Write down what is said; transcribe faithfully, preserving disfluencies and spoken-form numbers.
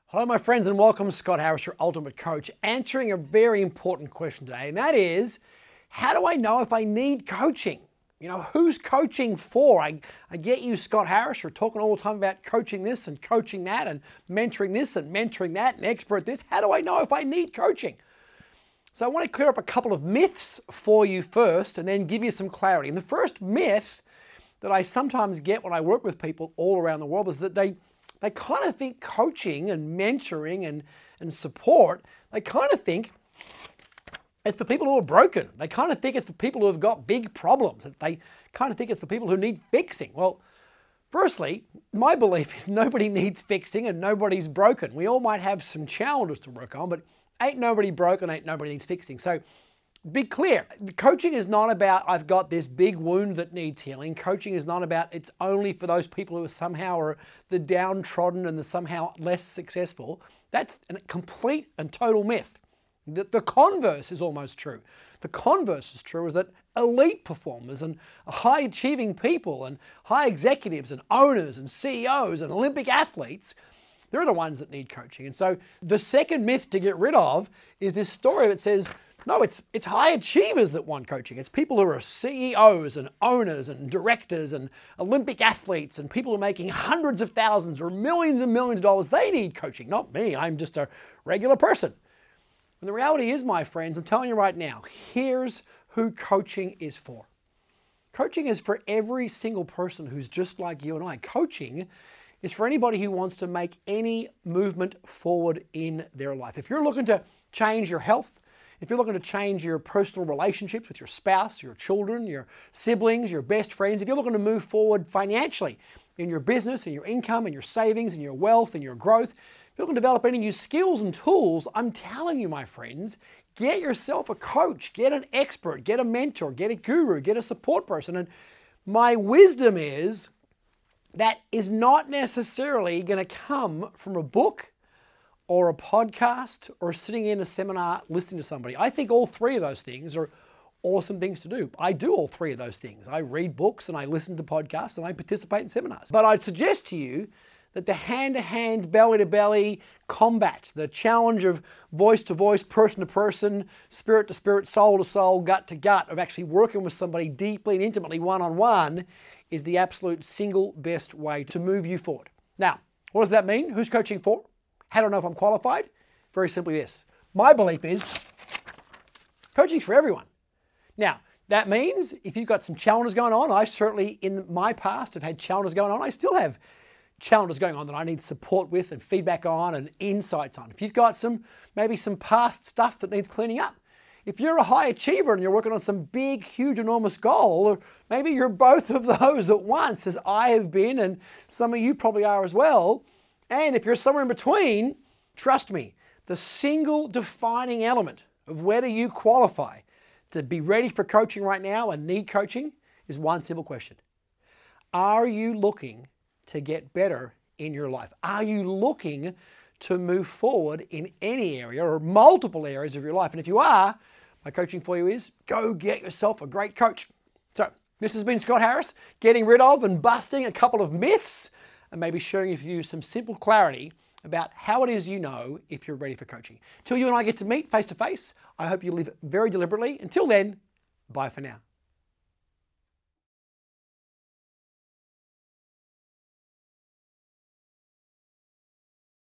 Hello my friends and welcome. Scott Harris, your ultimate coach, answering a very important question today, and that is, how do I know if I need coaching? You know, who's coaching for? I, I get you, Scott Harris, you're talking all the time about coaching this and coaching that and mentoring this and mentoring that and expert this. How do I know if I need coaching? So I want to clear up a couple of myths for you first and then give you some clarity. And the first myth that I sometimes get when I work with people all around the world is that they They kind of think coaching and mentoring and, and support, they kind of think it's for people who are broken. They kind of think it's for people who have got big problems. They kind of think it's for people who need fixing. Well, firstly, my belief is nobody needs fixing and nobody's broken. We all might have some challenges to work on, but ain't nobody broken, ain't nobody needs fixing. So be clear, coaching is not about I've got this big wound that needs healing. Coaching is not about it's only for those people who are somehow are the downtrodden and the somehow less successful. That's a complete and total myth. The, the converse is almost true. The converse is true is that elite performers and high achieving people and high executives and owners and C E Os and Olympic athletes, they're the ones that need coaching. And so the second myth to get rid of is this story that says, no, it's it's high achievers that want coaching. It's people who are C E Os and owners and directors and Olympic athletes and people who are making hundreds of thousands or millions and millions of dollars. They need coaching, not me. I'm just a regular person. And the reality is, my friends, I'm telling you right now, here's who coaching is for. Coaching is for every single person who's just like you and I. Coaching is for anybody who wants to make any movement forward in their life. If you're looking to change your health, if you're looking to change your personal relationships with your spouse, your children, your siblings, your best friends, if you're looking to move forward financially in your business and your income and your savings and your wealth and your growth, if you're looking to develop any new skills and tools, I'm telling you, my friends, get yourself a coach, get an expert, get a mentor, get a guru, get a support person. And my wisdom is that is not necessarily going to come from a book or a podcast, or sitting in a seminar listening to somebody. I think all three of those things are awesome things to do. I do all three of those things. I read books and I listen to podcasts and I participate in seminars. But I'd suggest to you that the hand-to-hand, belly-to-belly combat, the challenge of voice-to-voice, person-to-person, spirit-to-spirit, soul-to-soul, gut-to-gut, of actually working with somebody deeply and intimately one-on-one is the absolute single best way to move you forward. Now, what does that mean? Who's coaching for? How do I know if I'm qualified? Very simply this. My belief is coaching's for everyone. Now, that means if you've got some challenges going on, I certainly in my past have had challenges going on. I still have challenges going on that I need support with and feedback on and insights on. If you've got some, maybe some past stuff that needs cleaning up. If you're a high achiever and you're working on some big, huge, enormous goal, or maybe you're both of those at once, as I have been and some of you probably are as well. And if you're somewhere in between, trust me, the single defining element of whether you qualify to be ready for coaching right now and need coaching is one simple question. Are you looking to get better in your life? Are you looking to move forward in any area or multiple areas of your life? And if you are, my coaching for you is go get yourself a great coach. So this has been Scott Harris, getting rid of and busting a couple of myths and maybe sharing with you some simple clarity about how it is you know if you're ready for coaching. Till you and I get to meet face to face, I hope you live very deliberately. Until then, bye for now.